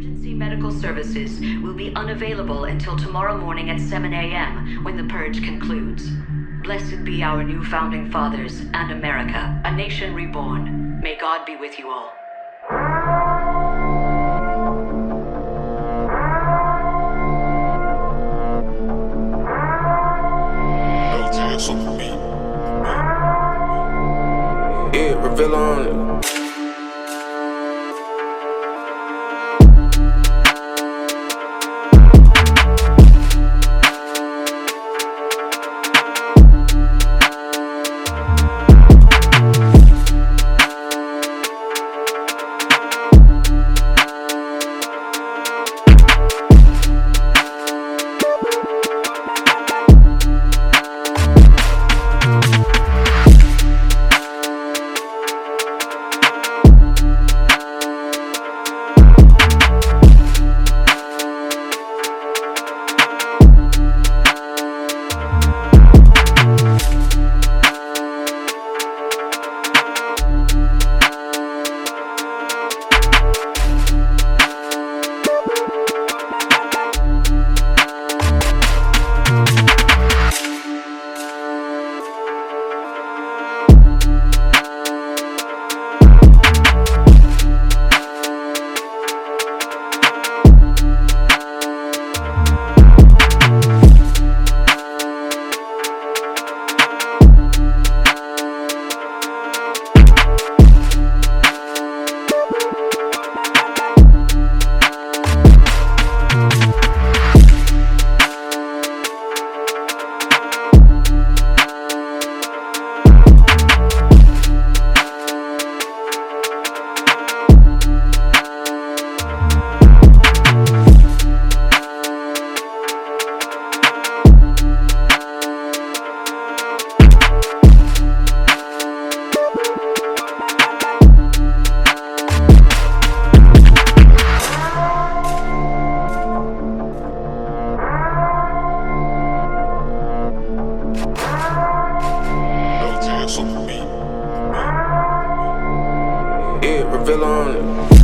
Emergency medical services will be unavailable until tomorrow morning at 7 a.m. when the purge concludes. Blessed be our new founding fathers and America, a nation reborn. May God be with you all. Yeah, reveal on it. Yeah, reveal on it.